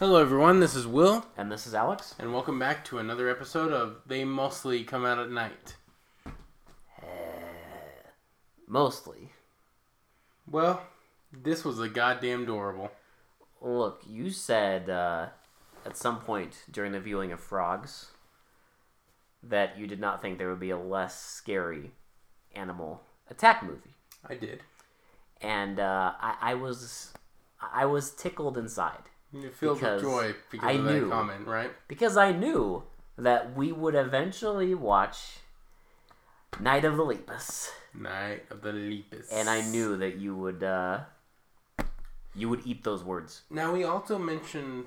Hello everyone, this is Will. And this is Alex. And welcome back to another episode of They Mostly Come Out at Night. Mostly. Well, this was a goddamn adorable. Look, you said at some point during the viewing of Frogs that you did not think there would be a less scary animal attack movie. I did. And I was tickled inside. You filled with joy because of that comment, right? Because I knew that we would eventually watch Night of the Lepus. Night of the Lepus. And I knew that you would eat those words. Now, we also mentioned,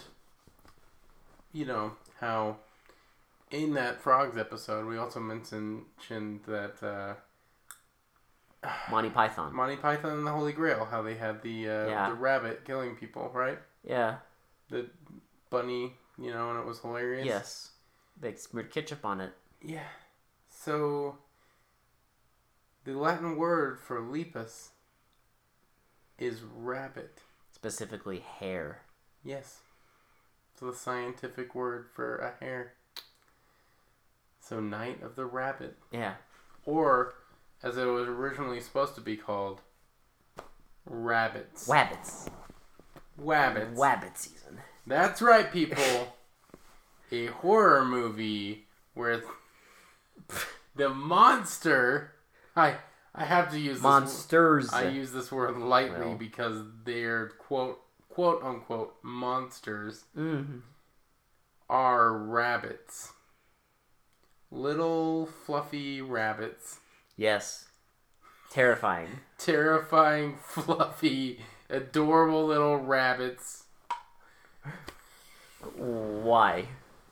how in that Frogs episode, we also mentioned that Monty Python and the Holy Grail, how they had the rabbit killing people, right? Yeah. The bunny, and it was hilarious. Yes. They smeared ketchup on it. Yeah. So, the Latin word for lepus is rabbit. Specifically hare. Yes. It's the scientific word for a hare. So, Night of the Rabbit. Yeah. Or, as it was originally supposed to be called, Rabbits. Wabbits. Wabbit season. That's right, people. A horror movie where the monster... I have to use Monsters. I use this word lightly because they're quote unquote monsters are rabbits. Little fluffy rabbits. Yes. Terrifying. Terrifying, fluffy, adorable little rabbits. Why?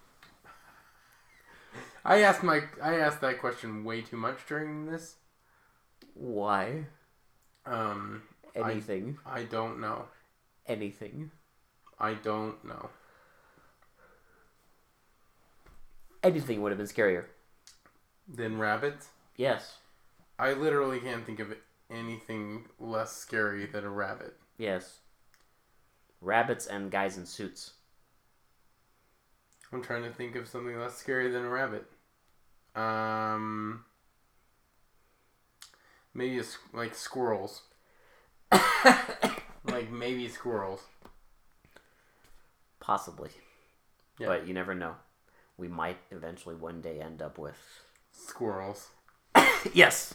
I asked that question way too much during this. Why? Anything. I don't know. Anything. I don't know. Anything would have been scarier. Than rabbits? Yes. I literally can't think of anything less scary than a rabbit. Yes. Rabbits and guys in suits. I'm trying to think of something less scary than a rabbit. Maybe like squirrels. Like maybe squirrels. Possibly. Yeah. But you never know. We might eventually one day end up with... squirrels. Yes!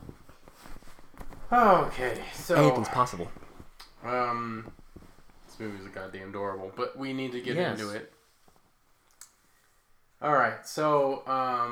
Okay, so... anything's possible. This movie's a goddamn adorable, but we need to get into it. Alright, so,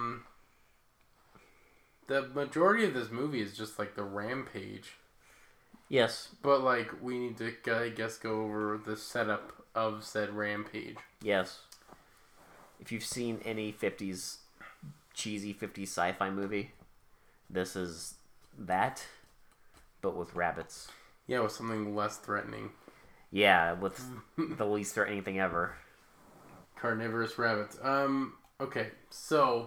the majority of this movie is just, like, the rampage. Yes. But, like, we need to, I guess, go over the setup of said rampage. Yes. If you've seen any cheesy 50s sci-fi movie, this is that, but with rabbits. Yeah, with something less threatening. Yeah, with the least threatening thing ever. Carnivorous rabbits. Okay, so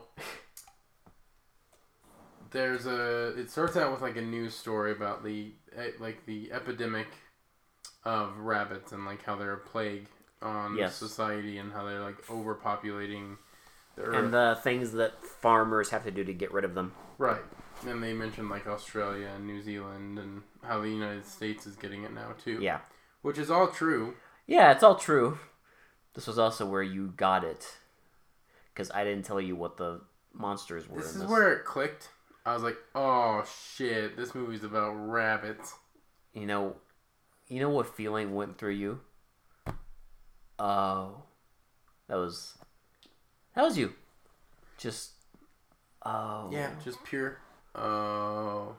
it starts out with like a news story about the epidemic of rabbits and like how they're a plague on society and how they're like overpopulating the earth. And the things that farmers have to do to get rid of them. Right. And they mentioned like Australia and New Zealand and how the United States is getting it now too. Yeah. Which is all true. Yeah, it's all true. This was also where you got it. Because I didn't tell you what the monsters were. This is where it clicked. I was like, oh shit, this movie's about rabbits. You know what feeling went through you? Oh. That was you. Just, oh. Yeah, just pure, oh.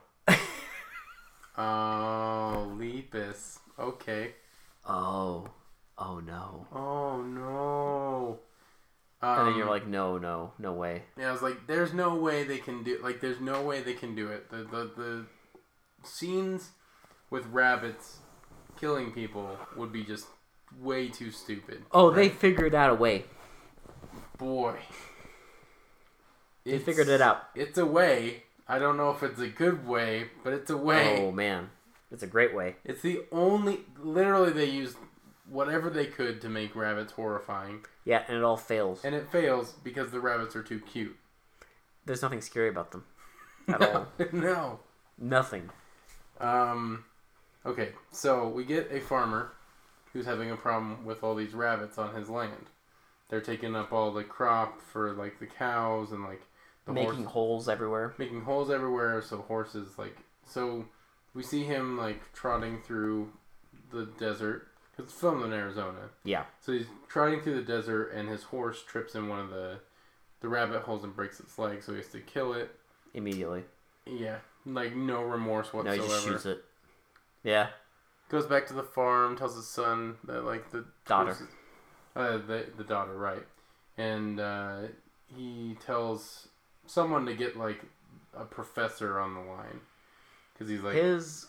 Oh, Lepus. Okay. Oh. Oh no. Oh no. And then you're like, no way. Yeah, I was like, there's no way they can do it. The scenes with rabbits killing people would be just way too stupid. Oh, right? They figured out a way. Boy. They figured it out. It's a way. I don't know if it's a good way, but it's a way. Oh, man. It's a great way. It's the only... Literally, they used whatever they could to make rabbits horrifying. Yeah, and it all fails. And it fails because the rabbits are too cute. There's nothing scary about them at all. No. Nothing. Okay, so we get a farmer who's having a problem with all these rabbits on his land. They're taking up all the crop for, like, the cows and, like, the making holes everywhere. Making holes everywhere, so horses, like... So, we see him, like, trotting through the desert. Because it's filmed in Arizona. Yeah. So he's trotting through the desert, and his horse trips in one of the rabbit holes and breaks its leg, so he has to kill it. Immediately. Yeah. Like, no remorse whatsoever. No, he just shoots it. Yeah. Goes back to the farm, tells his son that, like, the... Daughter. The daughter, right. And he tells someone to get, like, a professor on the line. Because he's like... His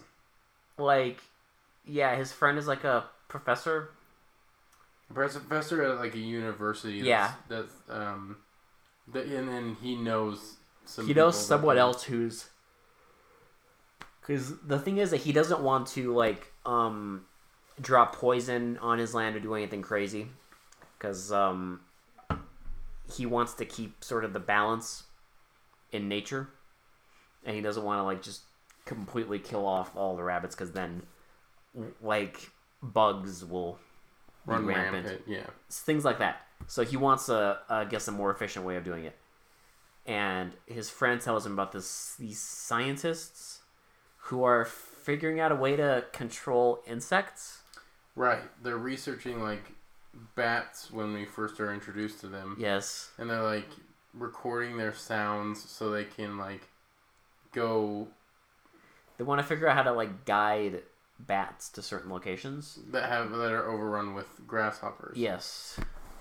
friend is, like, a professor. Professor at, like, a university. That's and then he knows some... He knows someone else who's... Because the thing is that he doesn't want to, like, drop poison on his land or do anything crazy. Because he wants to keep sort of the balance in nature. And he doesn't want to, like, just completely kill off all the rabbits, because then, like, bugs will run rampant. Yeah. Things like that. So he wants a more efficient way of doing it. And his friend tells him about these scientists who are figuring out a way to control insects. Right. They're researching, like, bats when we first are introduced to them. Yes. And they're, like, recording their sounds so they can, like, go... They want to figure out how to, like, guide bats to certain locations. That are overrun with grasshoppers. Yes.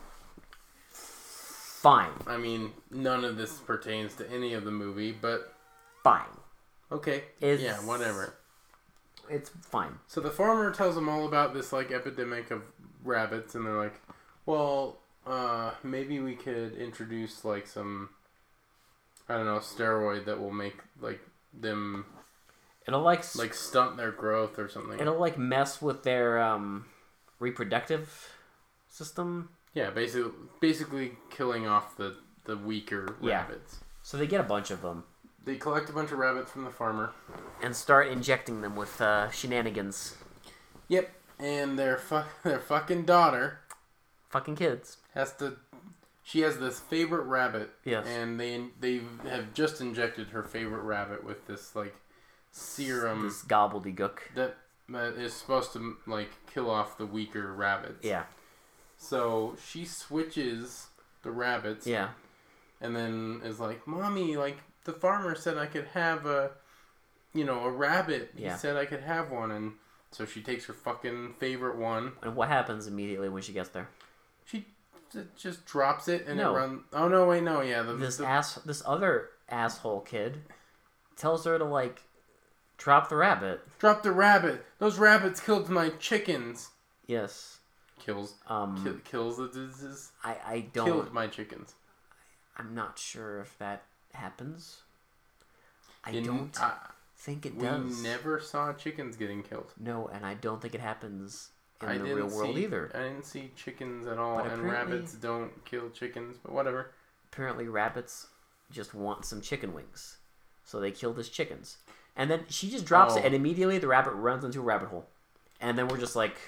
Fine. I mean, none of this pertains to any of the movie, but... Fine. Okay. Yeah, whatever. It's fine. So the farmer tells them all about this, like, epidemic of rabbits, and they're like, well, maybe we could introduce, like, some, I don't know, steroid that will make, like, them... It'll, like stunt their growth or something. It'll, like, mess with their, reproductive system. Yeah, basically killing off the weaker rabbits. So they get a bunch of them. They collect a bunch of rabbits from the farmer. And start injecting them with shenanigans. Yep. And their fucking daughter... Fucking kids. She has this favorite rabbit. Yes. And they have just injected her favorite rabbit with this, like, serum... This gobbledygook. That is supposed to, like, kill off the weaker rabbits. Yeah. So she switches the rabbits. Yeah. And then is like, Mommy, like, the farmer said I could have a rabbit. He said I could have one. And so she takes her fucking favorite one. And what happens immediately when she gets there? She just drops it and it runs. Oh, no, wait, no, yeah. This other asshole kid tells her to, like, drop the rabbit. Drop the rabbit. Those rabbits killed my chickens. Yes. Kills the disease. I don't... Killed my chickens. I'm not sure if that happens. I don't think it does. We never saw chickens getting killed. No, and I don't think it happens in the real world either. I didn't see chickens at all, and rabbits don't kill chickens, but whatever. Apparently rabbits just want some chicken wings. So they kill his chickens. And then she just drops it, and immediately the rabbit runs into a rabbit hole. And then we're just like,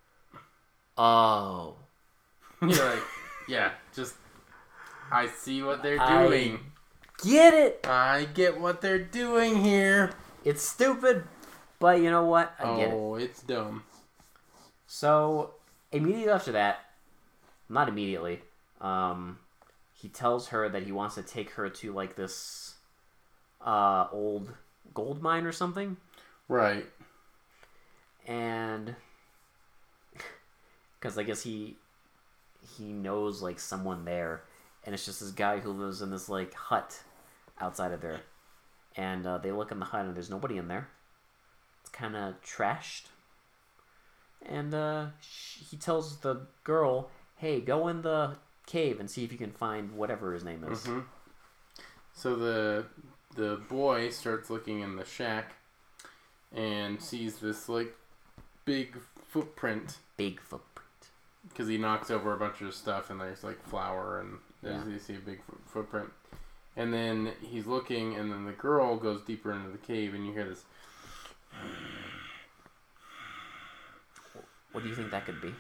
oh. You're like, yeah, just, I see what they're doing. Get it! I get what they're doing here. It's stupid, but you know what? I get it. Oh, it's dumb. So, immediately after that, not immediately, he tells her that he wants to take her to, like, this old gold mine or something. Right. And because I guess he knows, like, someone there, and it's just this guy who lives in this, like, hut outside of there. And they look in the hut and there's nobody in there. It's kind of trashed. And he tells the girl, hey, go in the cave and see if you can find whatever his name is. Mm-hmm. So the boy starts looking in the shack and sees this, like, big footprint. Big footprint. because he knocks over a bunch of stuff and there's like flour and you see a big footprint. And then he's looking, and then the girl goes deeper into the cave, and you hear this. What do you think that could be?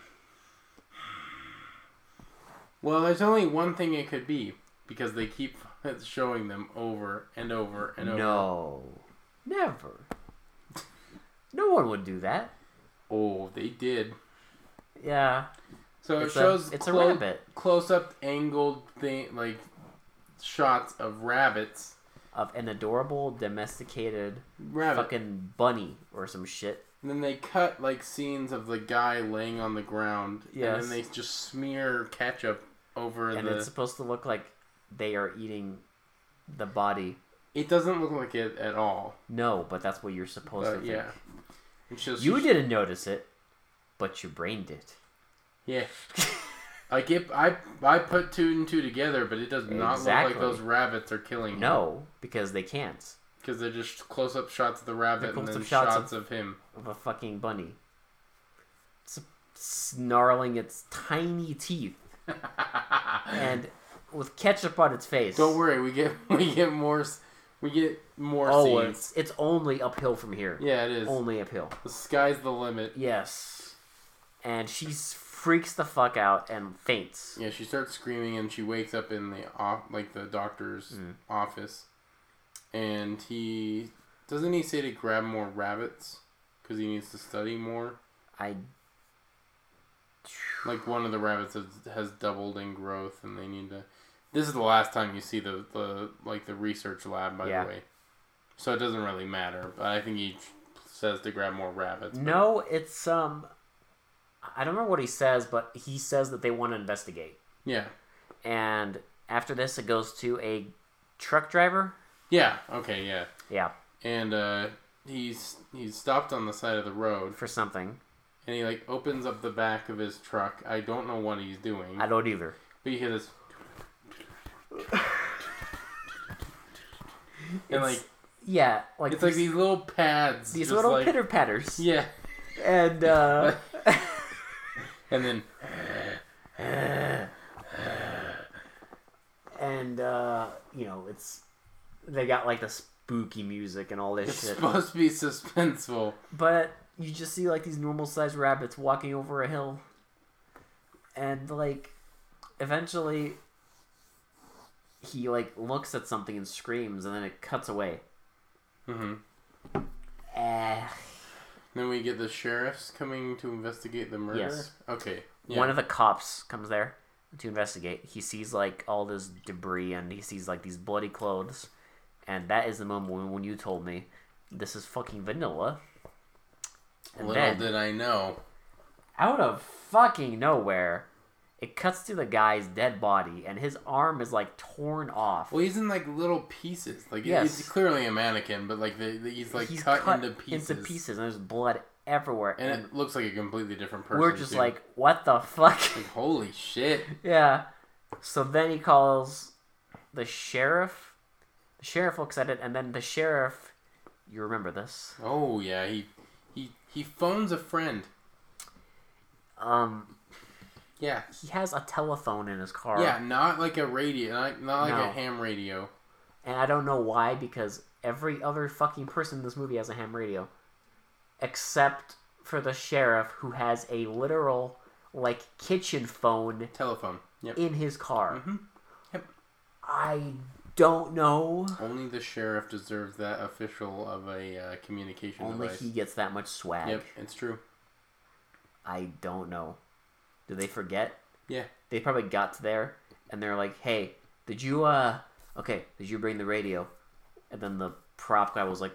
Well, there's only one thing it could be, because they keep showing them over and over and over. No. Never. No one would do that. Oh, they did. Yeah. So it shows a rabbit. Close-up angled thing, like shots of rabbits. Of an adorable, domesticated rabbit. Fucking bunny or some shit. And then they cut like scenes of the guy laying on the ground. Yes. And then they just smear ketchup over and it's supposed to look like they are eating the body. It doesn't look like it at all. No, but that's what you're supposed to think. Yeah. You didn't notice it, but your brain did. Yeah. I put 2 and 2 together, but it does not look like those rabbits are killing him. No, because they can't. Because they're just close-up shots of the rabbit and then shots of him. Of a fucking bunny. Snarling its tiny teeth. And with ketchup on its face. Don't worry, we get more scenes. It's only uphill from here. Yeah, it is. Only uphill. The sky's the limit. Yes. And she freaks the fuck out and faints. Yeah, she starts screaming and she wakes up in the doctor's office. And doesn't he say to grab more rabbits because he needs to study more? Like one of the rabbits has doubled in growth, and they need to. This is the last time you see the research lab, by the way. So it doesn't really matter, but I think he says to grab more rabbits. No, it's I don't remember what he says, but he says that they want to investigate. Yeah. And after this, it goes to a truck driver. Yeah. Okay. Yeah. Yeah. And he's stopped on the side of the road for something. And he opens up the back of his truck. I don't know what he's doing. I don't either. But you hear this. And yeah, it's like these little pads. These little pitter patters. Yeah. And and then and it's they got the spooky music and all this shit. It's supposed to be suspenseful. But you just see these normal sized rabbits walking over a hill. And eventually he looks at something and screams, and then it cuts away. Mm-hmm. Then we get the sheriffs coming to investigate the murder? Yes. Okay. Yeah. One of the cops comes there to investigate. He sees all this debris, and he sees these bloody clothes. And that is the moment when you told me this is fucking vanilla. And Little did I know. Out of fucking nowhere, it cuts to the guy's dead body, and his arm is torn off. Well, he's in little pieces. Yes. It's clearly a mannequin, but he's cut into pieces. Into pieces, and there's blood everywhere. And it looks like a completely different person. We're just what the fuck? Holy shit. Yeah. So then he calls the sheriff. The sheriff looks at it, and then the sheriff. You remember this? Oh yeah, he phones a friend. Yeah. He has a telephone in his car. Yeah, not like a radio, not like a ham radio. And I don't know why, because every other fucking person in this movie has a ham radio. Except for the sheriff, who has a literal, kitchen phone. Telephone. Yep. In his car. Mm-hmm. Yep. I don't know. Only the sheriff deserves that official of a communication device. Only he gets that much swag. Yep, it's true. I don't know. Did they forget? Yeah. They probably got to there, and they're like, hey, did you bring the radio? And then the prop guy was like,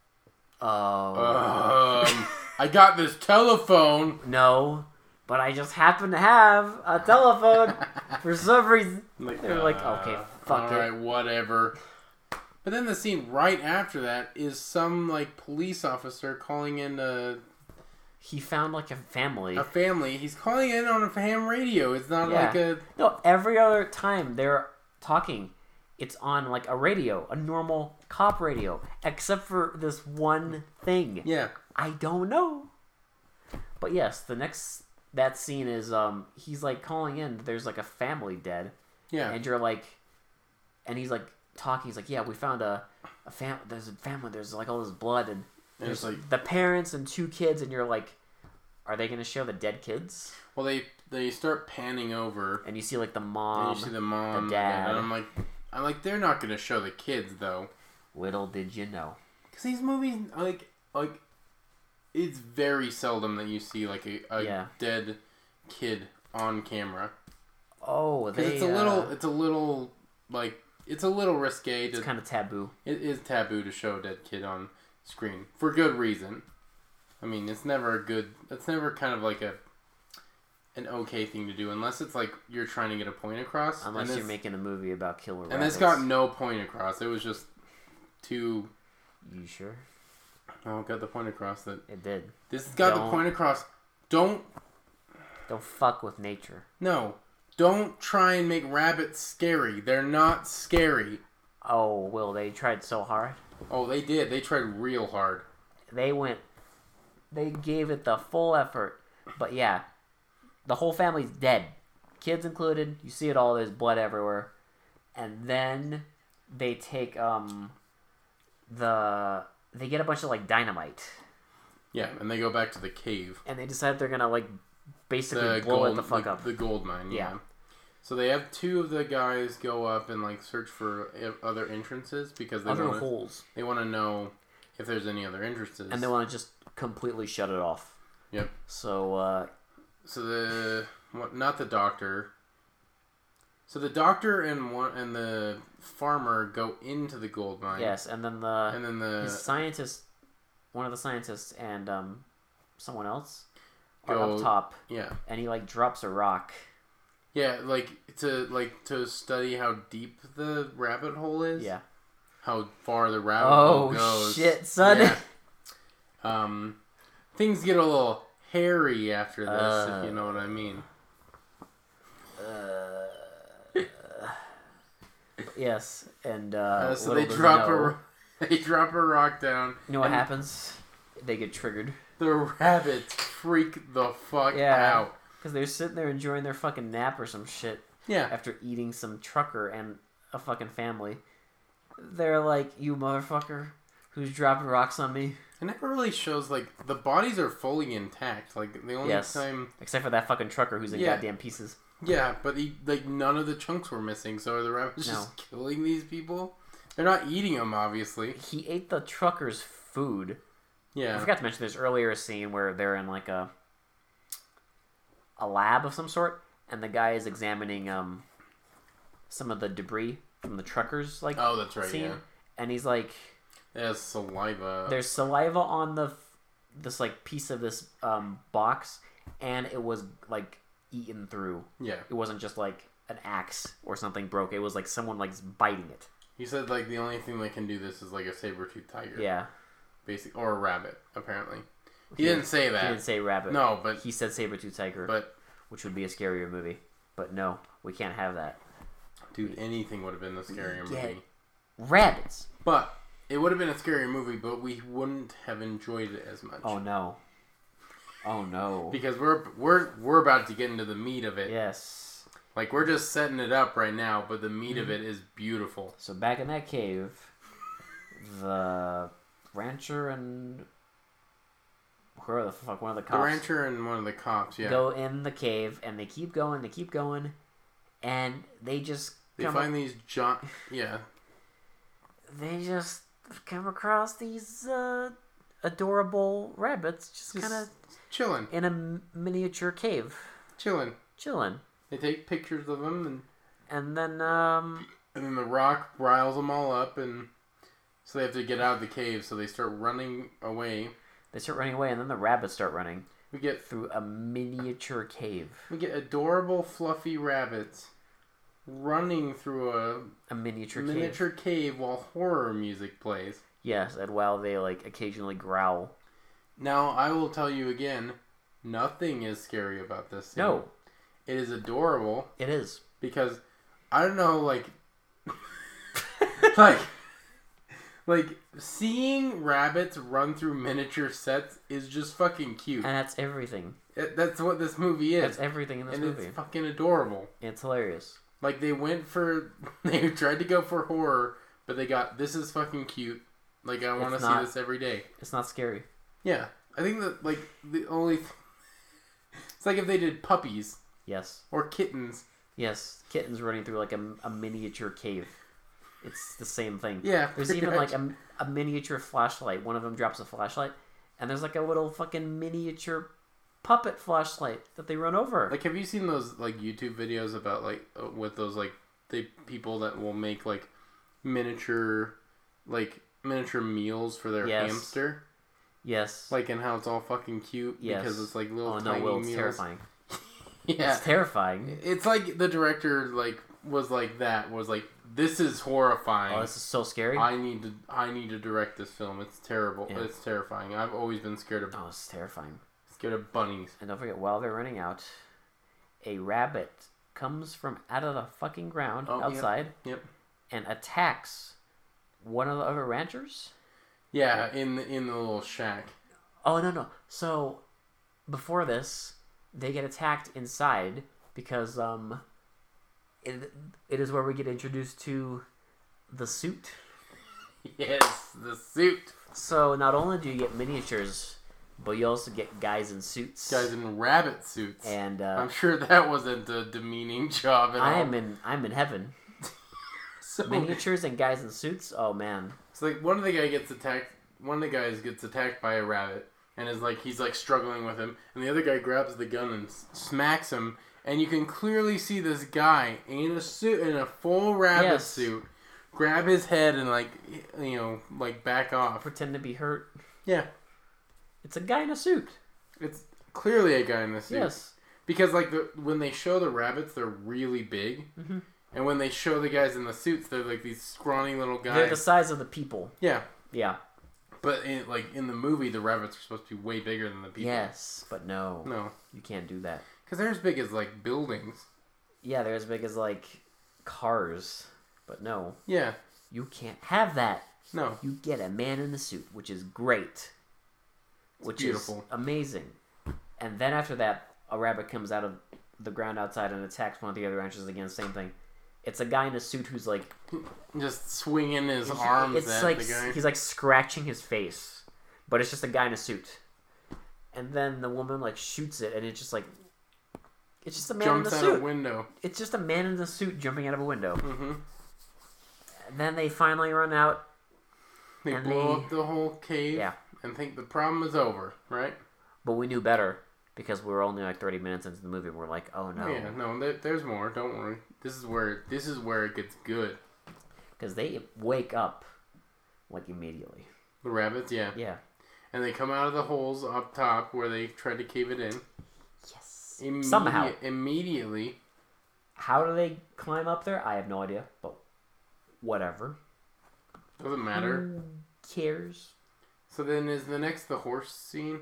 oh. I got this telephone. No, but I just happen to have a telephone for some reason. They're like, okay, fuck it. Alright, whatever. But then the scene right after that is some, police officer calling in He found, a family. A family. He's calling in on a ham radio. It's not No, every other time they're talking, it's on, a radio. A normal cop radio. Except for this one thing. Yeah. I don't know. But yes, the next that scene is he's like calling in. There's like a family dead. Yeah. And you're like, and he's like talking. He's like, yeah, we found a family. There's a family. There's like all this blood and there's like the parents and 2 kids. And you're like, are they gonna show the dead kids? Well, they start panning over, and you see like the mom. And you see the mom, the dad. And I'm like, they're not gonna show the kids though. Little did you know. Because these movies, like, it's very seldom that you see like a dead kid on camera. Oh, it's a little risque. It's kind of taboo. It is taboo to show a dead kid on screen for good reason. I mean, it's never kind of like an okay thing to do unless it's like you're trying to get a point across. Unless you're making a movie about killer rabbits. And this got no point across. It was just too. You sure? Oh, it got the point across that it did. This got the point across. Don't fuck with nature. No. Don't try and make rabbits scary. They're not scary. Oh, Will, they tried so hard. Oh, they did. They tried real hard. They gave it the full effort. But yeah, the whole family's dead. Kids included. You see it all. There's blood everywhere. And then they take, they get a bunch of, like, dynamite. Yeah, and they go back to the cave. And they decide they're gonna, like, basically blow it the fuck up. The gold mine, yeah. So they have 2 of the guys go up and like search for other entrances because they holes. They want to know if there's any other entrances, and they want to just completely shut it off. Yep. So. Not the doctor. So the doctor and the farmer go into the gold mine. Yes, and then the scientist, one of the scientists, and someone else are up top. Yeah. And he like drops a rock. Yeah, to study how deep the rabbit hole is. Yeah. How far the rabbit hole goes. Oh shit, son. Yeah. Things get a little hairy after this, if you know what I mean. Yes, and so they drop a rock down. You know what happens? They get triggered. The rabbits freak the fuck out. Because they're sitting there enjoying their fucking nap or some shit. Yeah. After eating some trucker and a fucking family. They're like, you motherfucker who's dropping rocks on me. It never really shows, like, the bodies are fully intact. Like, the only time... Except for that fucking trucker who's in goddamn pieces. Yeah, but none of the chunks were missing, so are the rabbits just killing these people? They're not eating them, obviously. He ate the trucker's food. Yeah. I forgot to mention, there's earlier a scene where they're in, like, a lab of some sort, and the guy is examining some of the debris from the trucker's like that's right, scene, yeah. And he's like, there's saliva. There's saliva on this like piece of this box, and it was like eaten through. Yeah, it wasn't just like an axe or something broke. It was like someone like biting it. He said like the only thing that can do this is like a saber-toothed tiger. Yeah, basically, or a rabbit apparently. He didn't say that. He didn't say rabbit. No, but... He said saber-tooth tiger, which would be a scarier movie. But no, we can't have that. Dude, anything would have been a scarier movie. Rabbits! But, it would have been a scarier movie, but we wouldn't have enjoyed it as much. Oh, no. Oh, no. Because we're about to get into the meat of it. Yes. Like, we're just setting it up right now, but the meat of it is beautiful. So, back in that cave, the rancher and... Whoever the fuck, one of the cops. The rancher and one of the cops, yeah. Go in the cave, and they keep going, and they just... They find these yeah. They just come across these adorable rabbits, just kind of... Chilling. In a miniature cave. Chilling. They take pictures of them, and then... And then the rock riles them all up, and so they have to get out of the cave, so they start running away. They start running away, and then the rabbits start running. We get through a miniature cave. We get adorable, fluffy rabbits running through a miniature cave while horror music plays. Yes, and while they like occasionally growl. Now, I will tell you again, nothing is scary about this scene. No. It is adorable. It is. Because, I don't know, like... Like, seeing rabbits run through miniature sets is just fucking cute. And that's everything. That's what this movie is. That's everything in this movie. And it's fucking adorable. It's hilarious. Like, they tried to go for horror, but they got, this is fucking cute. Like, I want to see this every day. It's not scary. Yeah. I think that, like, the only... It's like if they did puppies. Yes. Or kittens. Yes. Kittens running through, like, a miniature cave. It's the same thing. Yeah. There's even, like, a miniature flashlight. One of them drops a flashlight, and there's, like, a little fucking miniature puppet flashlight that they run over. Like, have you seen those, like, YouTube videos about, like, with those, like, people that will make, like, miniature meals for their hamster? Yes. Like, and how it's all fucking cute because it's, like, little tiny meals. It's terrifying. Yeah. It's terrifying. It's like the director, like, was like, this is horrifying. Oh, this is so scary. I need to direct this film. It's terrible. Yeah. It's terrifying. I've always been scared of... Oh, it's terrifying. Scared of bunnies. And don't forget, while they're running out, a rabbit comes from out of the fucking ground outside yep. and attacks one of the other ranchers. Yeah, in the little shack. Oh, no. So, before this, they get attacked inside because it is where we get introduced to the suit. Yes, the suit. So, not only do you get miniatures, but you also get guys in suits. Guys in rabbit suits. And I'm sure that wasn't a demeaning job at all. I'm in heaven. So, miniatures and guys in suits? Oh, man. It's like one of the guys gets attacked by a rabbit and he's like struggling with him, and the other guy grabs the gun and smacks him, and you can clearly see this guy in a full rabbit suit grab his head and back off. Pretend to be hurt. Yeah. It's a guy in a suit. It's clearly a guy in a suit. Yes. Because when they show the rabbits, they're really big. Mm-hmm. And when they show the guys in the suits, they're like these scrawny little guys. They're the size of the people. Yeah. Yeah. But in the movie, the rabbits are supposed to be way bigger than the people. Yes, but no. No. You can't do that. Because they're as big as, like, buildings. Yeah, they're as big as, like, cars. But no. Yeah. You can't have that. No. You get a man in a suit, which is great. Which is amazing. And then after that, a rabbit comes out of the ground outside and attacks one of the other ranchers again. Same thing. It's a guy in a suit who's like... just swinging his arms at the guy. He's like scratching his face. But it's just a guy in a suit. And then the woman like shoots it and it's just like... It's just a man in a suit. Jumps out a window. It's just a man in a suit jumping out of a window. Mm-hmm. And then they finally run out. They blow up the whole cave. Yeah. And think the problem is over, right? But we knew better because we were only like 30 minutes into the movie. And we're like, oh no. Oh, yeah, no, there's more. Don't worry. This is where it gets good. Because they wake up like immediately. The rabbits, yeah. Yeah. And they come out of the holes up top where they tried to cave it in. Yes. Somehow. Immediately. How do they climb up there? I have no idea. But whatever. Doesn't matter. Who cares? So then is the horse scene?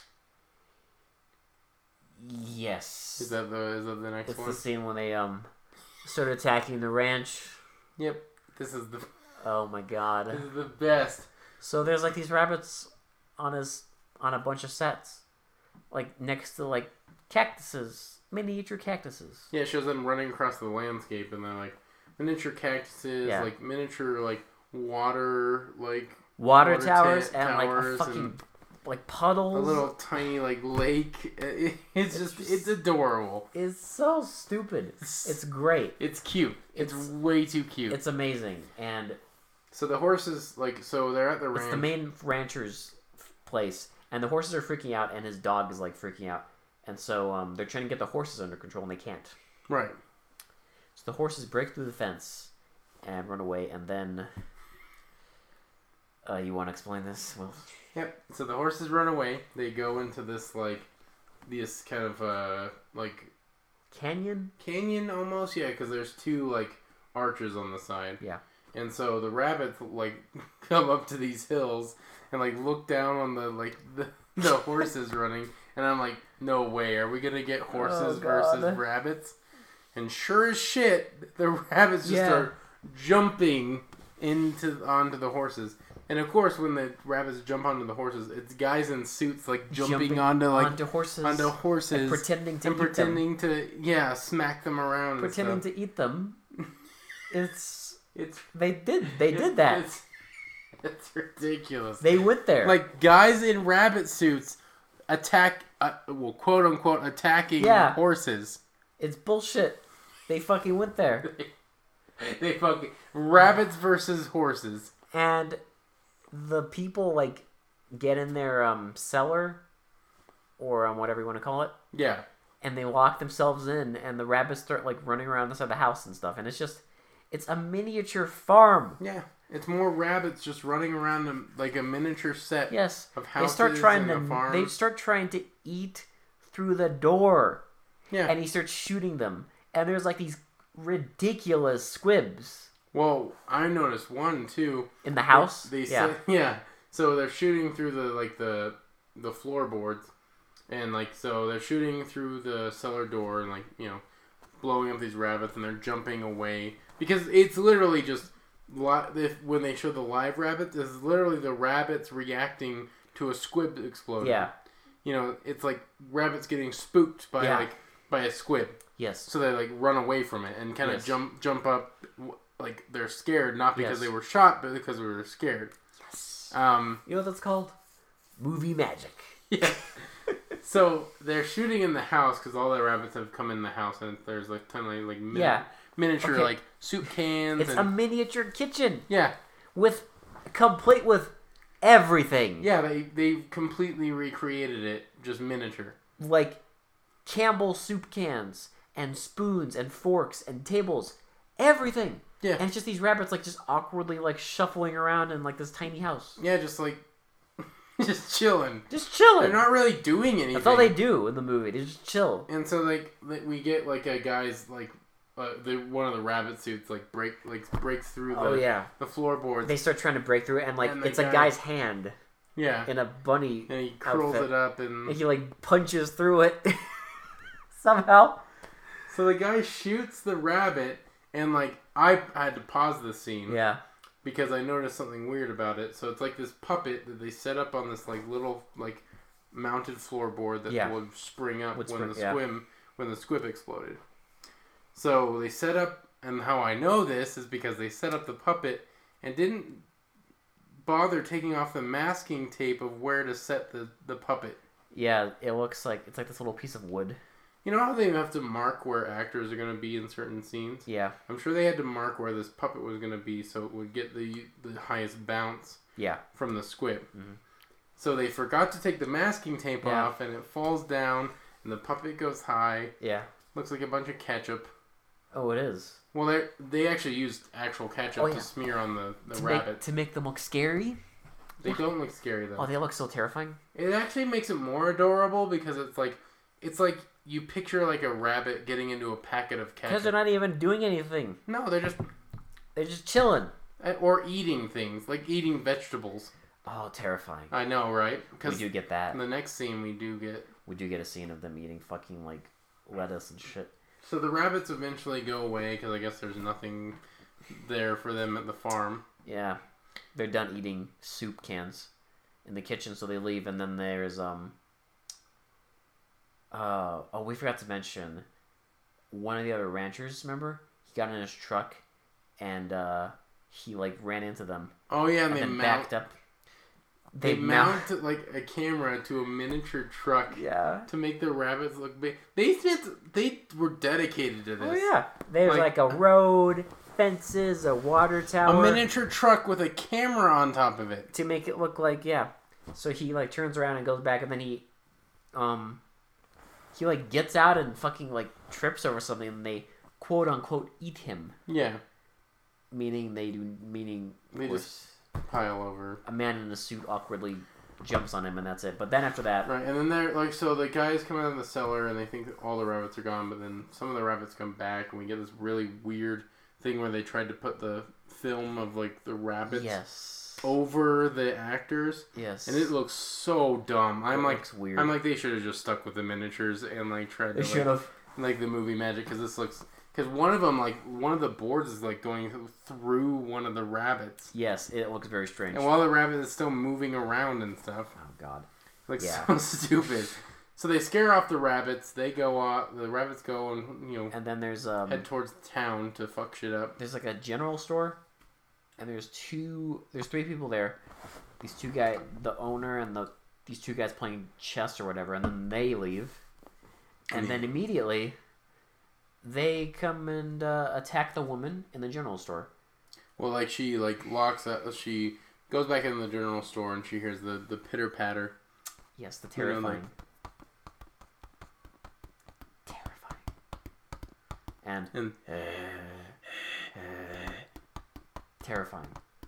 Yes. Is that the next one? It's the scene when they start attacking the ranch. Yep. This is the... Oh my god. This is the best. So there's like these rabbits on a bunch of sets. Like next to like cactuses. Miniature cactuses. Yeah, it shows them running across the landscape and then like miniature cactuses, like miniature like water towers and like a fucking like puddles. A little tiny like lake. It's adorable. It's so stupid. It's great. It's cute. It's way too cute. It's amazing. And so the horses they're at the ranch. It's the main rancher's place, and the horses are freaking out, and his dog is like freaking out, and so they're trying to get the horses under control, and they can't. Right. So the horses break through the fence and run away, and then. You want to explain this? Well. Yep. So the horses run away. They go into this kind of canyon. Canyon almost, yeah, because there's two like arches on the side. Yeah. And so the rabbits like come up to these hills and like look down on the horses running, and I'm like, no way, are we gonna get horses versus rabbits? And sure as shit, the rabbits just start jumping onto the horses. And of course, when the rabbits jump onto the horses, it's guys in suits like jumping onto horses, and pretending to smack them around, pretending to eat them. They did that. It's ridiculous. They went there. Like guys in rabbit suits attack, quote unquote, attacking horses. It's bullshit. They fucking went there. They fucking rabbits versus horses. And the people like get in their cellar or whatever you want to call it. Yeah. And they lock themselves in, and the rabbits start like running around inside the house and stuff. And it's a miniature farm. Yeah. It's more rabbits just running around like a miniature set. Yes. Of houses a farm. They start trying to eat through the door. Yeah. And he starts shooting them. And there's like these ridiculous squibs. Well, I noticed one too. In the house? So they're shooting through the floorboards, and so they're shooting through the cellar door and blowing up these rabbits, and they're jumping away because it's literally just when they show the live rabbits, it's literally the rabbits reacting to a squib exploding. Yeah. It's like rabbits getting spooked by a squib. Yes. So they run away from it and kind of jump up. Like they're scared, not because they were shot, but because they were scared. Yes. You know what that's called? Movie magic. Yeah. So they're shooting in the house because all the rabbits have come in the house, and there's miniature soup cans. It's a miniature kitchen. Yeah. Complete with everything. Yeah, they completely recreated it, just miniature. Like Campbell soup cans and spoons and forks and tables, everything. Yeah. And it's just these rabbits just awkwardly shuffling around in this tiny house. Yeah, just just chilling. Just chilling. They're not really doing anything. That's all they do in the movie. They just chill. And so we get a guy's one of the rabbit suits breaks through the floorboards. They start trying to break through it, and it's a guy's hand. Yeah. In a bunny. And he curls outfit. it up and he punches through it somehow. So the guy shoots the rabbit, and I had to pause the scene. Yeah. Because I noticed something weird about it. So it's this puppet that they set up on this little mounted floorboard that would spring up when the squib exploded. So they set up, and how I know this is because they set up the puppet and didn't bother taking off the masking tape of where to set the puppet. Yeah, it looks like it's this little piece of wood. You know how they have to mark where actors are going to be in certain scenes? Yeah. I'm sure they had to mark where this puppet was going to be so it would get the highest bounce from the squib. Mm-hmm. So they forgot to take the masking tape off, and it falls down, and the puppet goes high. Yeah. Looks like a bunch of ketchup. Oh, it is. Well, they actually used actual ketchup to smear on the rabbit. To make them look scary? They don't look scary, though. Oh, they look so terrifying? It actually makes it more adorable because it's like you picture a rabbit getting into a packet of ketchup. Because they're not even doing anything. No, they're just chilling. Or eating things, like eating vegetables. Oh, terrifying. I know, right? We do get that. In the next scene, we do get a scene of them eating fucking lettuce and shit. So the rabbits eventually go away because I guess there's nothing there for them at the farm. Yeah. They're done eating soup cans in the kitchen, so they leave, and then there's we forgot to mention one of the other ranchers, remember? He got in his truck and he ran into them. Oh yeah, and they backed up. They mount a camera to a miniature truck to make the rabbits look big. They were dedicated to this. Oh yeah. There's a road, fences, a water tower. A miniature truck with a camera on top of it. To make it look So he turns around and goes back, and then he gets out and fucking trips over something, and they quote unquote eat him. Yeah. Meaning they just pile over. A man in a suit awkwardly jumps on him, and that's it. But then after that, right, and then they're so the guys come out of the cellar and they think that all the rabbits are gone, but then some of the rabbits come back, and we get this really weird thing where they tried to put the film of the rabbits over the actors. Yes. And it looks so dumb. Looks weird. They should have just stuck with the miniatures and tried to should have the movie magic, because this looks Because one of the boards is like going through one of the rabbits. Yes, it looks very strange. And while the rabbit is still moving around and stuff. Oh God. So stupid. So they scare off the rabbits. They go off. The rabbits go and And then there's head towards town to fuck shit up. There's like a general store, and there's 3 people there. These 2 guys, the owner and these 2 guys playing chess or whatever, and then they leave, and then immediately they come and attack the woman in the general store. Well, like she locks up. She goes back in the general store and she hears the pitter patter. Yes, the terrifying. And terrifying.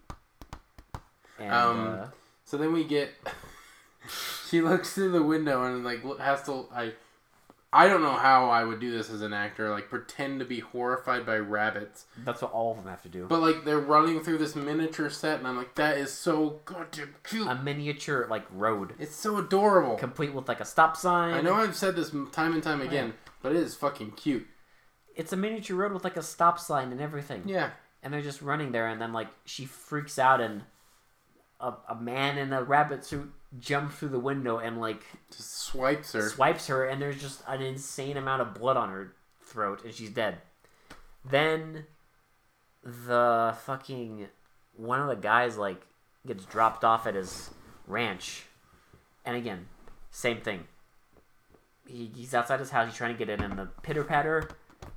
And so then we get. She looks through the window and has to. I don't know how I would do this as an actor. Like pretend to be horrified by rabbits. That's what all of them have to do. But they're running through this miniature set, and I'm like, that is so goddamn cute. A miniature road. It's so adorable. Complete with a stop sign. I know I've said this time and time again, but it is fucking cute. It's a miniature road with a stop sign and everything. Yeah. And they're just running there, and then she freaks out, and a man in a rabbit suit jumps through the window and just swipes her, and there's just an insane amount of blood on her throat, and she's dead. Then the fucking one of the guys gets dropped off at his ranch, and again, same thing. He's outside his house. He's trying to get in, and the pitter patter.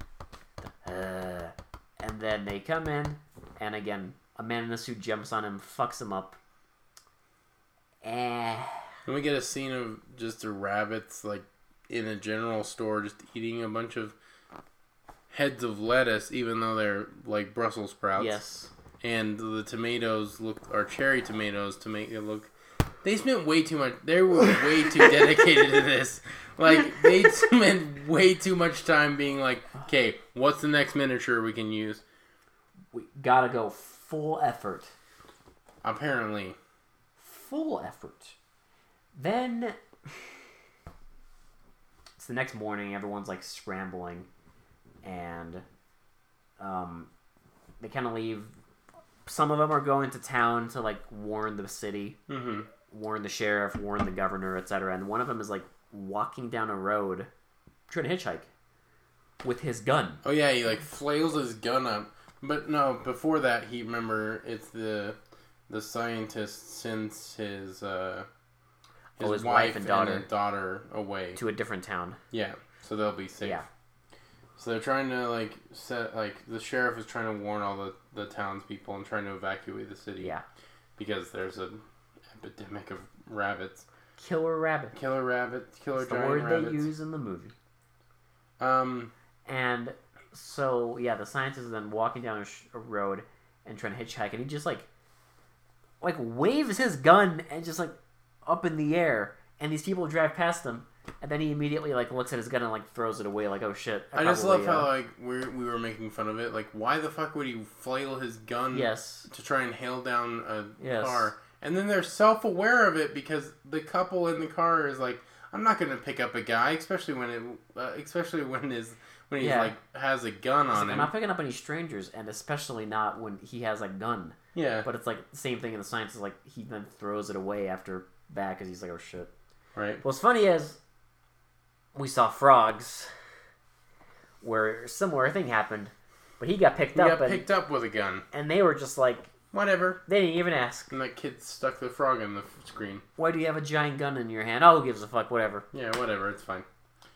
And then they come in, and again, a man in a suit jumps on him, fucks him up. And we get a scene of just the rabbits, in a general store, just eating a bunch of heads of lettuce, even though they're like Brussels sprouts. Yes. And the tomatoes are cherry tomatoes to make it look. They spent way too much. They were way too dedicated to this. They spent way too much time being okay, what's the next miniature we can use? We gotta go full effort. Apparently. Full effort. Then it's the next morning. Everyone's scrambling, and they kind of leave. Some of them are going to town to warn the city, warn the sheriff, warn the governor, etc. And one of them is walking down a road, trying to hitchhike with his gun. Oh yeah, he flails his gun up. But no, before that, it's the scientist sends his wife and daughter away to a different town. Yeah, so they'll be safe. Yeah. So they're trying to the sheriff is trying to warn all the townspeople and trying to evacuate the city. Yeah. Because there's an epidemic of rabbits. Killer rabbits. Killer rabbits. Killer it's giant rabbits. The word they use in the movie. And so the scientist is then walking down a road and trying to hitchhike, and he just waves his gun and just up in the air, and these people drive past him, and then he immediately looks at his gun and throws it away oh shit. I just love how we were making fun of it. Why the fuck would he flail his gun to try and hail down a car? And then they're self-aware of it because the couple in the car is I'm not gonna pick up a guy, especially when he has a gun on him. I'm not picking up any strangers, and especially not when he has a gun. Yeah. But it's the same thing in the science is he then throws it away after that because he's oh shit. Right. What's funny is we saw Frogs where a similar thing happened, but he got picked up. Picked up with a gun. And they were just whatever. They didn't even ask. And that kid stuck the frog in the screen. Why do you have a giant gun in your hand? Oh, who gives a fuck? Whatever. Yeah, whatever. It's fine.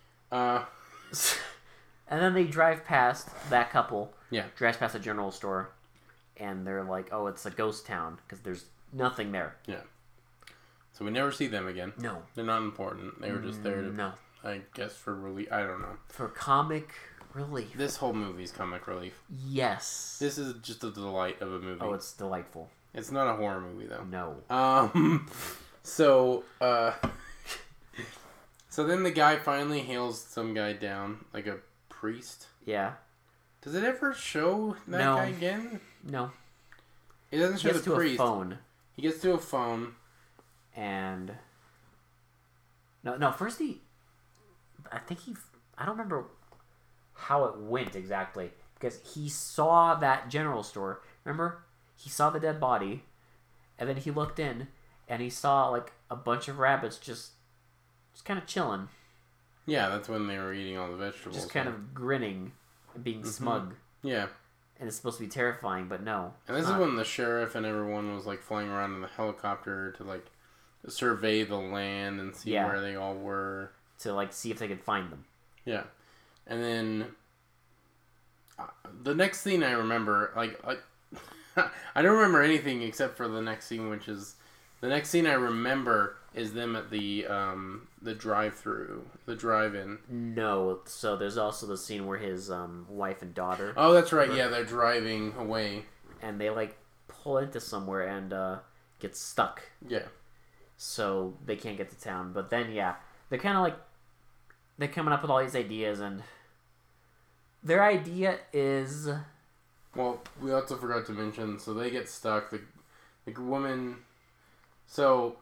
And then they drive past that couple. Yeah. Drives past a general store. And they're oh, it's a ghost town. Because there's nothing there. Yeah. So we never see them again. No. They're not important. They were just there to, I guess, for relief. I don't know. For comic relief. This whole movie's comic relief. Yes. This is just a delight of a movie. Oh, it's delightful. It's not a horror movie, though. No. So then the guy finally hails some guy down, a priest. Yeah. Does it ever show that guy again? No. It doesn't show the priest. He gets to a phone. He gets to a phone. And... No, first I don't remember how it went exactly. Because he saw that general store. Remember? He saw the dead body, and then he looked in, and he saw, like, a bunch of rabbits just kind of chilling. Yeah, that's when they were eating all the vegetables. Just kind of grinning and being smug. Yeah. And it's supposed to be terrifying, but no. And this is when the sheriff and everyone was, like, flying around in the helicopter to, like, survey the land and see where they all were. To, like, see if they could find them. Yeah. And then the next scene I remember, like I don't remember anything except for the next scene, which is the next scene I remember is them at the drive-in. No, so there's also the scene where his wife and daughter. Oh, that's right. Yeah, they're driving away, and they like pull into somewhere and get stuck. Yeah. So they can't get to town, but then they're kind of like they're coming up with all these ideas, and their idea is. Well, we also forgot to mention. So they get stuck. The woman. So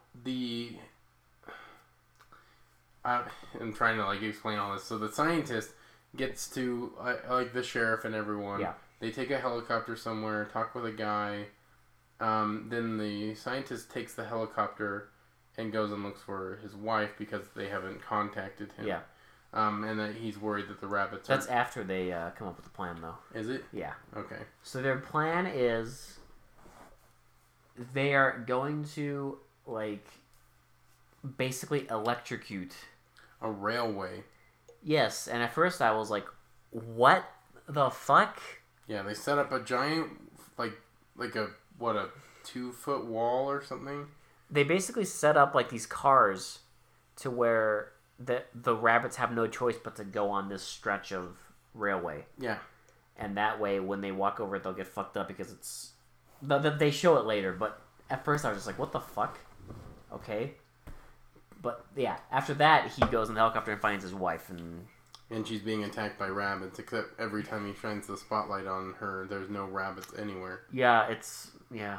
I'm trying to like explain all this. So the scientist gets to like the sheriff and everyone. Yeah. They take a helicopter somewhere, talk with a guy. Then the scientist takes the helicopter and goes and looks for his wife because they haven't contacted him. Yeah. And that he's worried that the rabbits. That's after they come up with the plan, though. Is it? Yeah. Okay. So their plan is they are going to like basically electrocute a railway. Yes, and at first I was like, "What the fuck?" Yeah, they set up a giant like a 2-foot wall or something. They basically set up like these cars to where the rabbits have no choice but to go on this stretch of railway. Yeah. And that way, when they walk over it, they'll get fucked up because it's... They show it later, but at first I was just like, what the fuck? Okay. But, yeah, after that, he goes in the helicopter and finds his wife, and she's being attacked by rabbits, except every time he shines the spotlight on her, there's no rabbits anywhere. Yeah, it's... Yeah.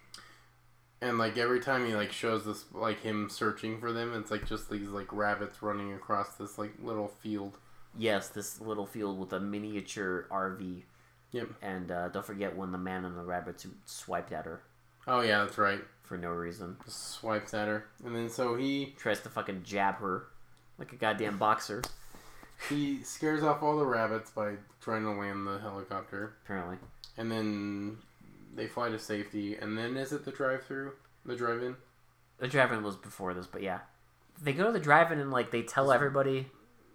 And, like, every time he, like, shows this, like, him searching for them, it's, like, just these, like, rabbits running across this, like, little field. Yes, this little field with a miniature RV. Yep. And don't forget when the man in the rabbit suit swiped at her. Oh, yeah, that's right. For no reason. Just swipes at her. And then so he... tries to fucking jab her. Like a goddamn boxer. He scares off all the rabbits by trying to land the helicopter. Apparently. And then... they fly to safety, and then is it the drive-through? The drive-in? The drive-in was before this, but yeah. They go to the drive-in and, like, they tell everybody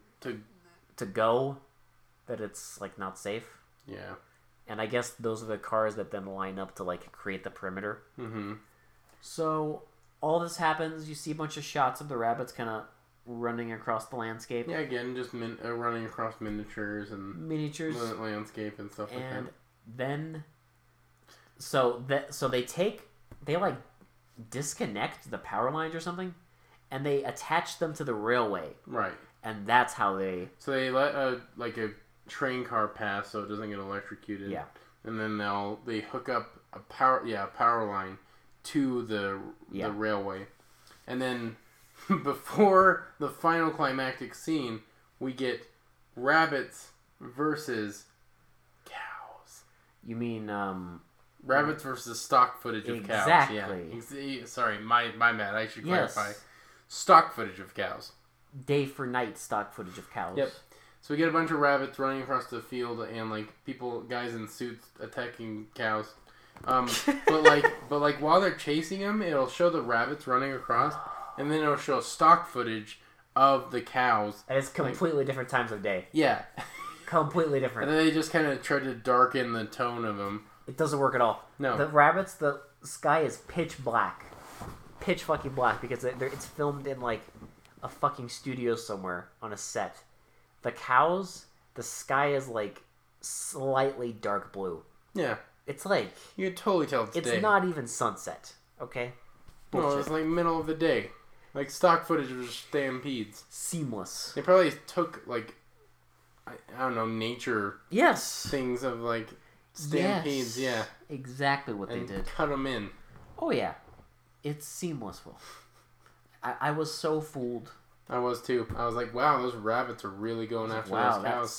to go, that it's, like, not safe. Yeah. And I guess those are the cars that then line up to, like, create the perimeter. Mm-hmm. So, all this happens, you see a bunch of shots of the rabbits kind of running across the landscape. Yeah, again, just running across miniatures and... Miniatures. Landscape and stuff like that. And then... So they like disconnect the power lines or something, and they attach them to the railway. Right. And that's how they. So they let a train car pass so it doesn't get electrocuted. Yeah. And then they hook up a power line to the railway, and then before the final climactic scene, we get rabbits versus cows. You mean rabbits versus stock footage of cows. Exactly. Yeah. Sorry, my bad. I should clarify. Stock footage of cows. Day for night stock footage of cows. Yep. So we get a bunch of rabbits running across the field and like guys in suits attacking cows. But while they're chasing them, it'll show the rabbits running across, and then it'll show stock footage of the cows. And it's completely different times of day. Yeah. Completely different. And then they just kind of try to darken the tone of them. It doesn't work at all. No. The rabbits, the sky is pitch black. Pitch fucking black because it's filmed in like a fucking studio somewhere on a set. The cows, the sky is like slightly dark blue. Yeah. It's like... you can totally tell it's day. It's not even sunset, okay? Bullshit. No, it's like middle of the day. Like stock footage of stampedes. Seamless. They probably took like, I don't know, nature things of like... stampedes, yeah. Exactly what they did. Cut them in. Oh, yeah. It's seamless, Will. I was so fooled. I was too. I was like, wow, those rabbits are really going after those cows.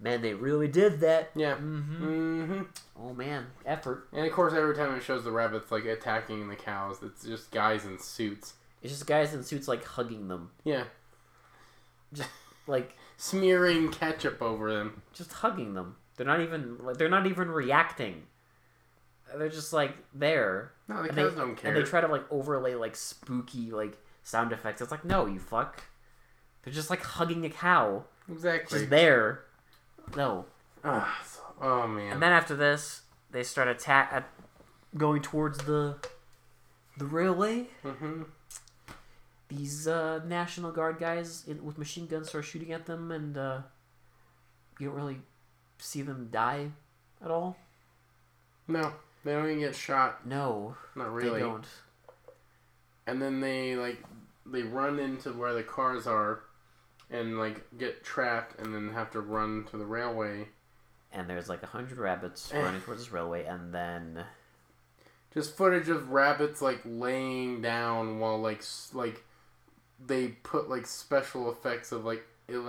Man, they really did that. Yeah. Oh man, effort. And of course, every time it shows the rabbits like attacking the cows, it's just guys in suits. It's just guys in suits like hugging them. Yeah. Just like smearing ketchup over them. Just hugging them. They're not even reacting. They're just like there. No, the cows don't care. And they try to like overlay like spooky like sound effects. It's like, no, you fuck. They're just like hugging a cow. Exactly. Just there. No. Oh man. And then after this, they start going towards the railway. Mm-hmm. These National Guard guys with machine guns start shooting at them, and you don't really see them die at all. No, they don't even get shot. No, not really. They don't. And then they run into where the cars are, and like get trapped, and then have to run to the railway. And there's like 100 rabbits running towards this railway, and then just footage of rabbits like laying down while like they put like special effects of like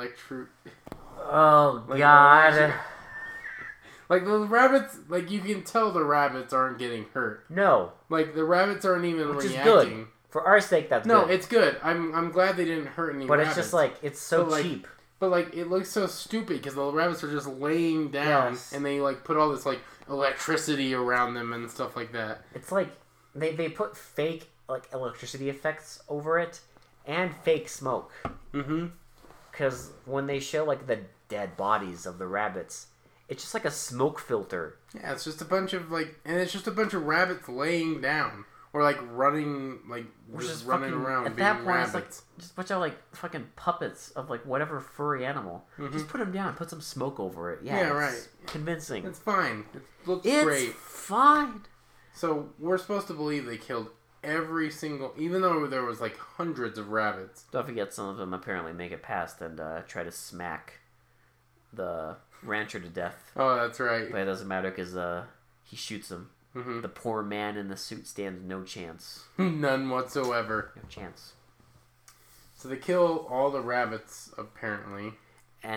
Oh like, God! Like the rabbits, like you can tell the rabbits aren't getting hurt. No, like the rabbits aren't even which reacting. Is good. For our sake, that's no, good. it's good. I'm glad they didn't hurt any. But rabbits. It's just like it's so cheap. But like it looks so stupid because the rabbits are just laying down and they like put all this like electricity around them and stuff like that. It's like they put fake like electricity effects over it and fake smoke. Mm-hmm. Because when they show like the dead bodies of the rabbits, it's just like a smoke filter. Yeah, it's just a bunch of rabbits laying down. Or like running, like just running around. At that point, rabbits. It's like just a bunch of like fucking puppets of like whatever furry animal. Mm-hmm. Just put them down, put some smoke over it. Yeah, right. Convincing. It's fine. It looks great. It's fine. So we're supposed to believe they killed every single, even though there was like hundreds of rabbits. Don't forget, some of them apparently make it past and try to smack the rancher to death. Oh, that's right. But it doesn't matter because he shoots them. Mm-hmm. The poor man in the suit stands no chance. None whatsoever. No chance. So they kill all the rabbits, apparently. And,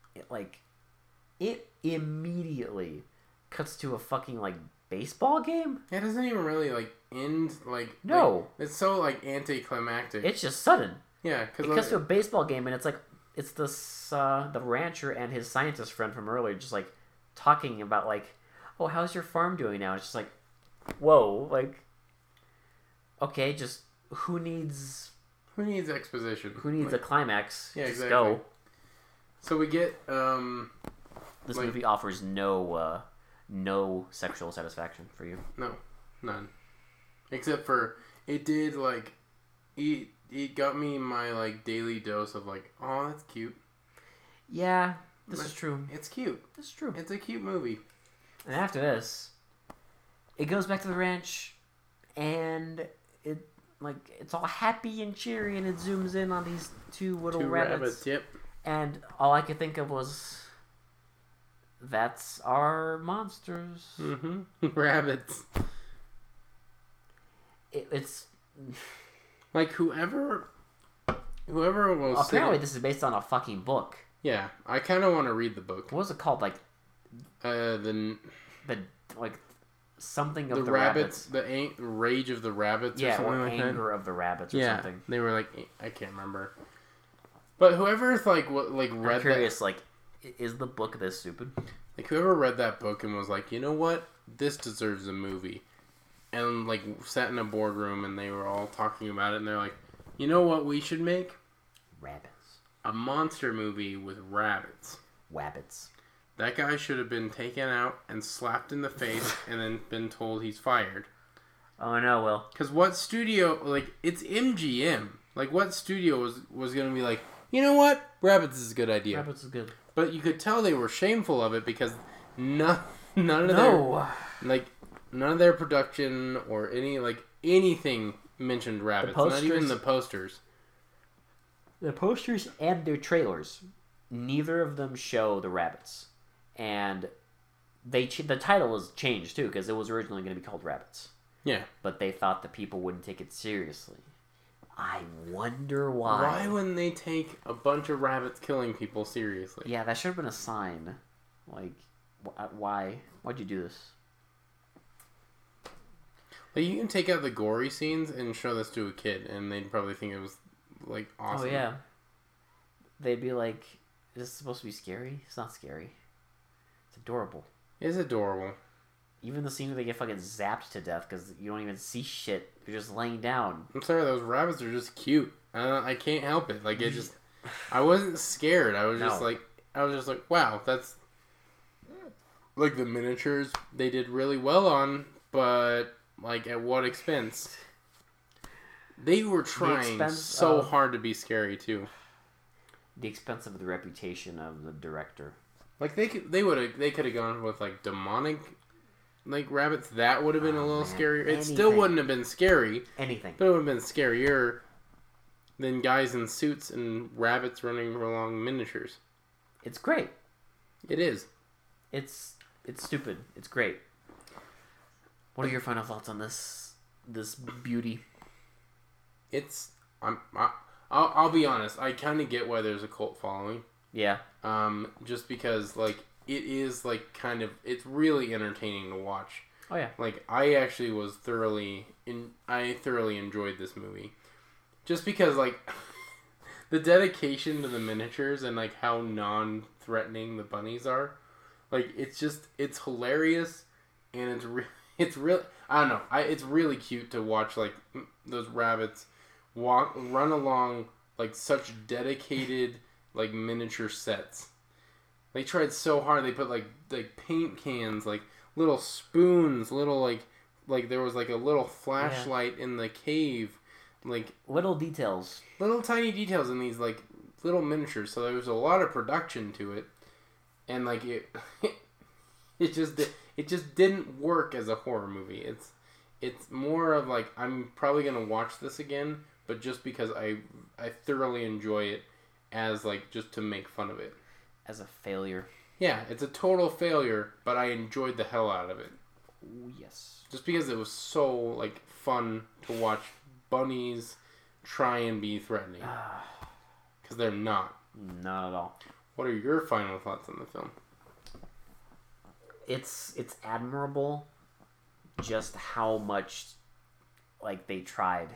it immediately cuts to a fucking, baseball game? It doesn't even really, end, No. It's so, anticlimactic. It's just sudden. Yeah, because... It cuts to a baseball game, and it's this, the rancher and his scientist friend from earlier just, talking about, oh, how's your farm doing now? It's just like, whoa, okay, just who needs exposition? Who needs a climax? Yeah, just exactly. Go. So we get this movie offers no sexual satisfaction for you. No, none. Except for it did it got me my daily dose of oh, that's cute. Yeah, this is true. It's cute. It's true. It's a cute movie. And after this, it goes back to the ranch, and it's all happy and cheery, and it zooms in on these two rabbits. Yep. And all I could think of was, that's our monsters. Mm-hmm. Rabbits. It's whoever was. Apparently, this is based on a fucking book. Yeah, I kind of want to read the book. What was it called? The something of the rabbits. The rage of the rabbits. Yeah, or something or like anger that. Of the rabbits, or something. They were I can't remember. But whoever's read I'm curious, that, is the book this stupid? Whoever read that book and was you know what, this deserves a movie, and sat in a boardroom and they were all talking about it and they're you know what we should make? Rabbits. A monster movie with rabbits. Wabbits. That guy should have been taken out and slapped in the face and then been told he's fired. Oh, no, Will. Because what studio, it's MGM. What studio was going to be you know what? Rabbits is a good idea. Rabbits is good. But you could tell they were shameful of it because none of their production or anything mentioned rabbits. Not even the posters. The posters and their trailers, neither of them show the rabbits. And the title was changed, too, because it was originally going to be called Rabbits. Yeah. But they thought the people wouldn't take it seriously. I wonder why. Why wouldn't they take a bunch of rabbits killing people seriously? Yeah, that should have been a sign. Like, why? Why'd you do this? Like, you can take out the gory scenes and show this to a kid, and they'd probably think it was, like, awesome. Oh, yeah. They'd be like, is this supposed to be scary? It's not scary. It's adorable. It's adorable. Even the scene where they get fucking zapped to death because you don't even see shit. You're just laying down. I'm sorry, those rabbits are just cute. I can't help it. Like, it just... I wasn't scared. I was just like, wow, that's... Like, the miniatures, they did really well on, but, like, at what expense? They were trying so hard to be scary, too. The expense of the reputation of the director. Like, they could have gone with, like, demonic, like, rabbits. That would have been a little scarier. It still wouldn't have been scary. Anything. But it would have been scarier than guys in suits and rabbits running along miniatures. It's great. It is. It's stupid. It's great. What are your final thoughts on this beauty? I'll be honest. I kind of get why there's a cult following. Yeah. Just because, like, it is, like, kind of... It's really entertaining to watch. Oh, yeah. Like, I actually was thoroughly enjoyed this movie. Just because, like, the dedication to the miniatures and, like, how non-threatening the bunnies are. Like, it's hilarious, and it's really... I don't know. It's really cute to watch, like, those rabbits run along, like, such dedicated... like, miniature sets. They tried so hard. They put, like paint cans, like, little spoons, little, like there was, like, a little flashlight in the cave. Like... Little details. Little tiny details in these, like, little miniatures. So there was a lot of production to it. And, like, it just didn't work as a horror movie. It's more of, like, I'm probably going to watch this again, but just because I thoroughly enjoy it. As, like, just to make fun of it. As a failure. Yeah, it's a total failure, but I enjoyed the hell out of it. Ooh, yes. Just because it was so, like, fun to watch bunnies try and be threatening. Because they're not. Not at all. What are your final thoughts on the film? It's admirable just how much, like, they tried.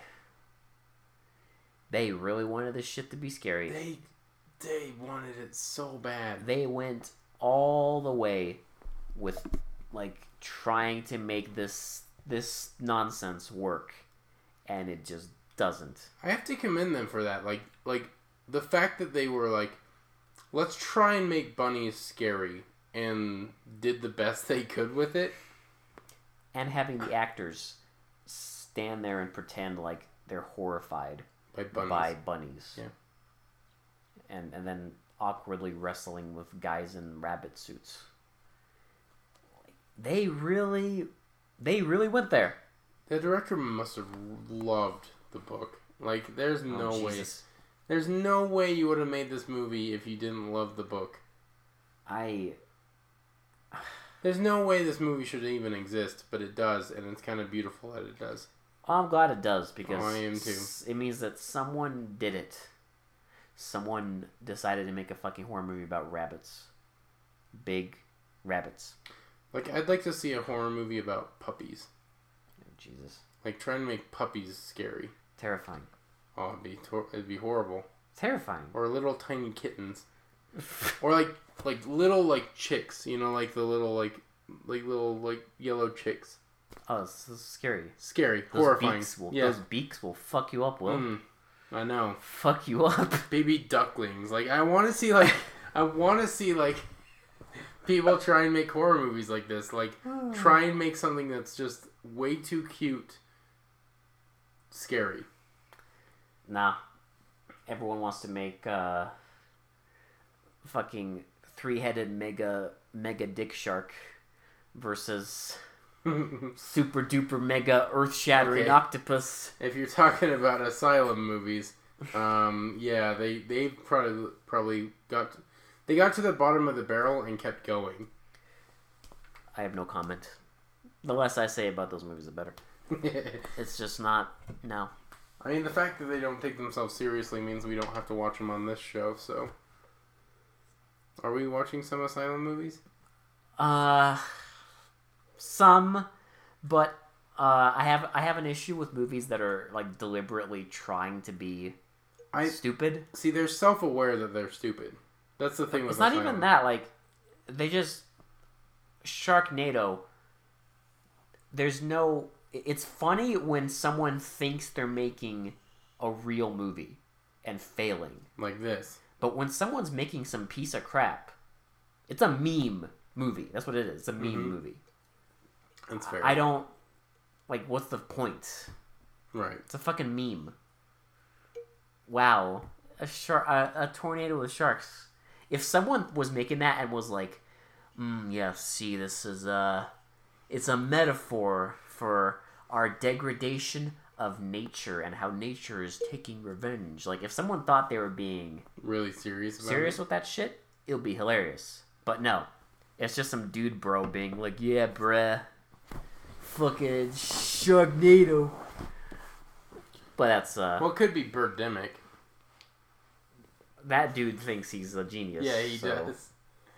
They really wanted this shit to be scary. They wanted it so bad. They went all the way with, like, trying to make this nonsense work, and it just doesn't. I have to commend them for that. Like the fact that they were like, let's try and make bunnies scary, and did the best they could with it. And having the actors stand there and pretend like they're horrified. By bunnies. Yeah. And then awkwardly wrestling with guys in rabbit suits. They really went there. The director must have loved the book. Like, there's no way. There's no way you would have made this movie if you didn't love the book. There's no way this movie should even exist, but it does, and it's kind of beautiful that it does. I'm glad it does, because I am too. It means that someone did it. Someone decided to make a fucking horror movie about rabbits. Big rabbits. Like, I'd like to see a horror movie about puppies. Oh, Jesus. Like, trying to make puppies scary. Terrifying. Oh, it'd be horrible. Terrifying. Or little tiny kittens. Or, like little, like, chicks. You know, like the little, like little yellow chicks. Oh, this is scary. Scary. Horrifying. Those beaks will fuck you up, Will. I know. Fuck you up. Baby ducklings. Like, I want to see, like, people try and make horror movies like this. Like, try and make something that's just way too cute scary. Nah. Everyone wants to make, fucking 3-headed mega dick shark versus... super duper mega earth shattering octopus. If you're talking about Asylum movies, yeah, they probably got to the bottom of the barrel and kept going. I have no comment. The less I say about those movies, the better. It's just not. No. I mean, the fact that they don't take themselves seriously means we don't have to watch them on this show. So, are we watching some Asylum movies? Some, but I have an issue with movies that are like deliberately trying to be stupid. See, they're self-aware that they're stupid. That's the thing. It's not even that. Like, they just Sharknado. There's no. It's funny when someone thinks they're making a real movie and failing. Like this. But when someone's making some piece of crap, it's a meme movie. That's what it is. It's a meme movie. That's fair. I don't... Like, what's the point? Right. It's a fucking meme. Wow. A tornado with sharks. If someone was making that and was like, yeah, see, this is it's a metaphor for our degradation of nature and how nature is taking revenge. Like, if someone thought they were being really serious with that shit, it would be hilarious. But no. It's just some dude bro being like, yeah, bruh. Fucking Sharknado. But that's well, it could be Birdemic. That dude thinks he's a genius. Yeah, he does.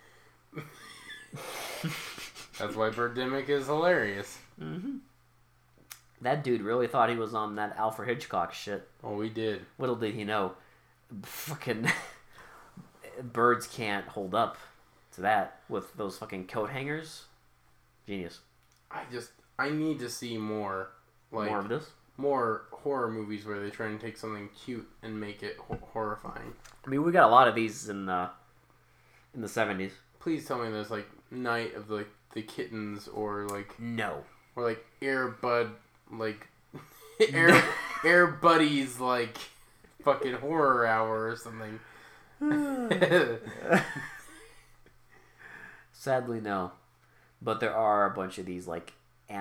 That's why Birdemic is hilarious. Mm-hmm. That dude really thought he was on that Alfred Hitchcock shit. Oh, he did. Little did he know, fucking birds can't hold up to that with those fucking coat hangers. Genius. I need to see more. Like, more of this? More horror movies where they try and take something cute and make it horrifying. I mean, we got a lot of these in the 70s. Please tell me there's like Night of the Kittens or like no, or like Air Bud like Air Buddies like fucking Horror Hour or something. Sadly, no. But there are a bunch of these like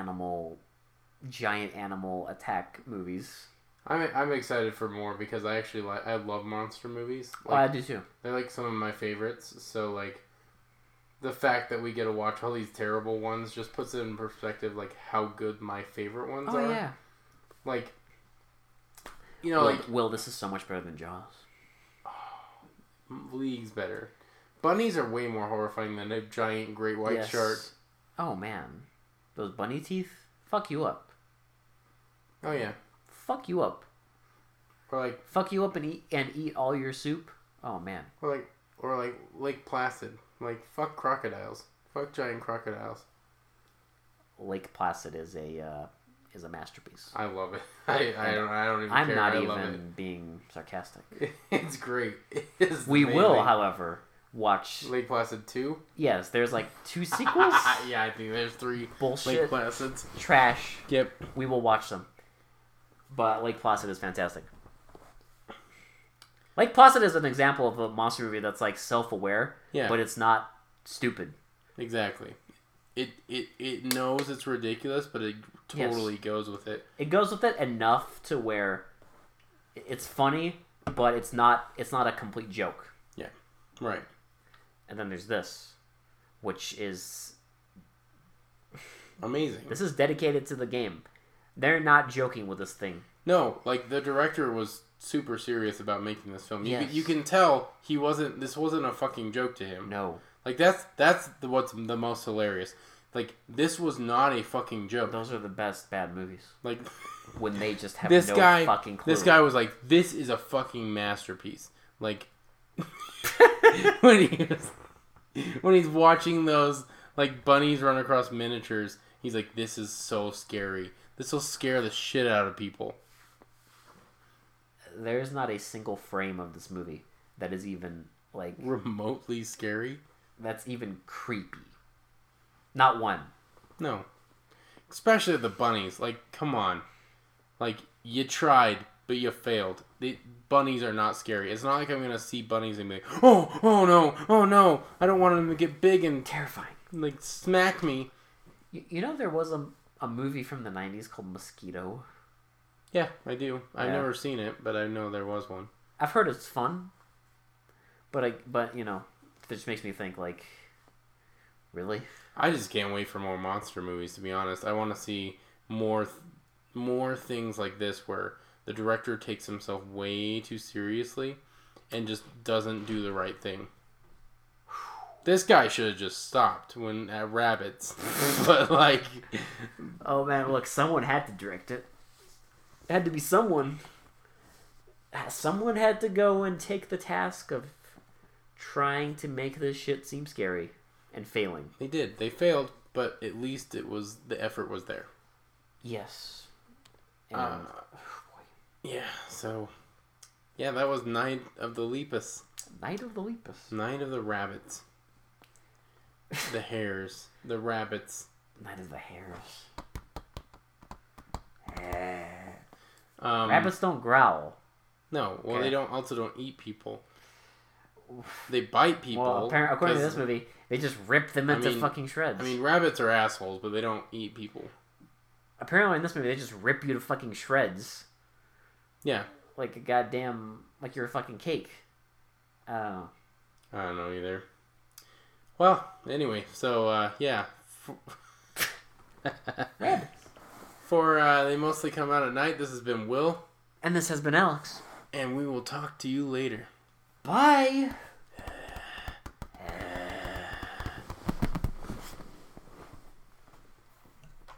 giant animal attack movies. I'm excited for more because I love monster movies. Like, I do too. They're like some of my favorites. So like the fact that we get to watch all these terrible ones just puts it in perspective like how good my favorite ones are. Oh yeah. Like like Will, this is so much better than Jaws. Oh, leagues better. Bunnies are way more horrifying than a giant great white shark. Oh man. Those bunny teeth fuck you up. Oh yeah. Fuck you up. Or like fuck you up and eat all your soup. Oh man. Or like Lake Placid. Like fuck crocodiles. Fuck giant crocodiles. Lake Placid is a masterpiece. I love it. I don't even I'm care. not even being sarcastic. It's great. We will, however, watch Lake Placid 2? Yes, there's like 2 sequels. Yeah, I think there's 3 bullshit Lake Placids. Trash. Yep. We will watch them. But Lake Placid is fantastic. Lake Placid is an example of a monster movie that's like self-aware, but it's not stupid. Exactly. It knows it's ridiculous, but it totally goes with it. It goes with it enough to where it's funny, but it's not a complete joke. Yeah. Right. And then there's this, which is amazing. This is dedicated to the game. They're not joking with this thing. No, like the director was super serious about making this film. Yes. You can tell this wasn't a fucking joke to him. No. Like that's what's the most hilarious. Like this was not a fucking joke. Those are the best bad movies. Like when they just have fucking clue. This guy was like, this is a fucking masterpiece. Like when he's watching those like bunnies run across miniatures, he's like, this is so scary. This will scare the shit out of people. There's not a single frame of this movie that is even like remotely scary. That's even creepy. Not one. No. Especially the bunnies. Like, come on. Like, you tried, but you failed. The bunnies are not scary. It's not like I'm going to see bunnies and be like, oh no, I don't want them to get big and terrifying. Like, smack me. You know there was a movie from the 90s called Mosquito? Yeah, I do. I've never seen it, but I know there was one. I've heard it's fun. But you know, it just makes me think, like, really? I just can't wait for more monster movies, to be honest. I want to see more things like this where the director takes himself way too seriously and just doesn't do the right thing. This guy should have just stopped at rabbits. But, like... Oh, man, look, someone had to direct it. It had to be someone. Someone had to go and take the task of trying to make this shit seem scary and failing. They did. They failed, but at least the effort was there. Yes. Yeah, so... Yeah, that was Night of the Lepus. Night of the Lepus. Night of the Rabbits. The hares. The rabbits. Night of the hares. Rabbits don't growl. No, well, okay. They don't eat people. They bite people. Well, according to this movie, they just rip them into fucking shreds. I mean, rabbits are assholes, but they don't eat people. Apparently, in this movie, they just rip you to fucking shreds. Yeah. Like a goddamn... Like you're a fucking cake. I don't know either. Well, anyway, so, yeah. For They Mostly Come Out at Night, this has been Will. And this has been Alex. And we will talk to you later. Bye!